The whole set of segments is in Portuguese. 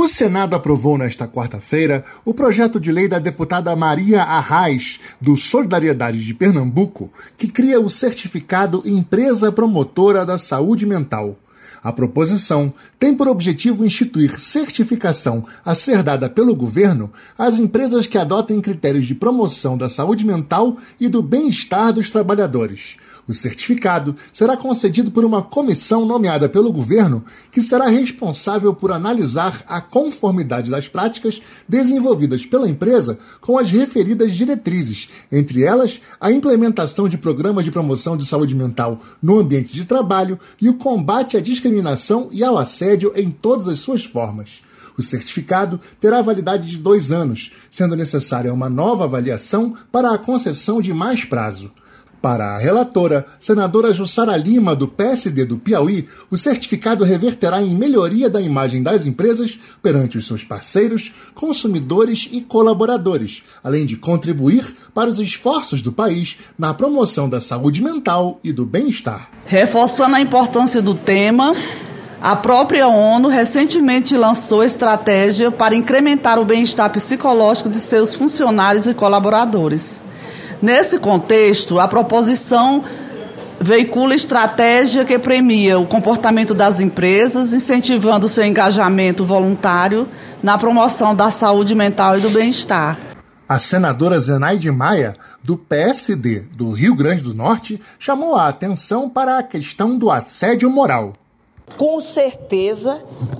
O Senado aprovou nesta quarta-feira o projeto de lei da deputada Maria Arraes, do Solidariedade de Pernambuco, que cria o certificado Empresa Promotora da Saúde Mental. A proposição tem por objetivo instituir certificação a ser dada pelo governo às empresas que adotem critérios de promoção da saúde mental e do bem-estar dos trabalhadores. O certificado será concedido por uma comissão nomeada pelo governo, que será responsável por analisar a conformidade das práticas desenvolvidas pela empresa com as referidas diretrizes, entre elas a implementação de programas de promoção de saúde mental no ambiente de trabalho e o combate à discriminação e ao assédio em todas as suas formas. O certificado terá validade de 2 anos, sendo necessária uma nova avaliação para a concessão de mais prazo. Para a relatora, senadora Jussara Lima, do PSD do Piauí, o certificado reverterá em melhoria da imagem das empresas perante os seus parceiros, consumidores e colaboradores, além de contribuir para os esforços do país na promoção da saúde mental e do bem-estar. Reforçando a importância do tema, a própria ONU recentemente lançou estratégia para incrementar o bem-estar psicológico de seus funcionários e colaboradores. Nesse contexto, a proposição veicula estratégia que premia o comportamento das empresas, incentivando seu engajamento voluntário na promoção da saúde mental e do bem-estar. A senadora Zenaide Maia, do PSD do Rio Grande do Norte, chamou a atenção para a questão do assédio moral. Com certeza,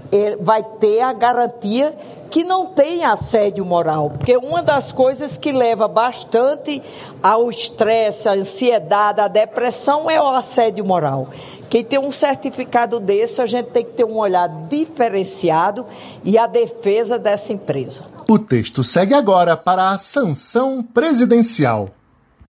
vai ter a garantia que não tem assédio moral, porque uma das coisas que leva bastante ao estresse, à ansiedade, à depressão é o assédio moral. Quem tem um certificado desse, a gente tem que ter um olhar diferenciado e a defesa dessa empresa. O texto segue agora para a sanção presidencial.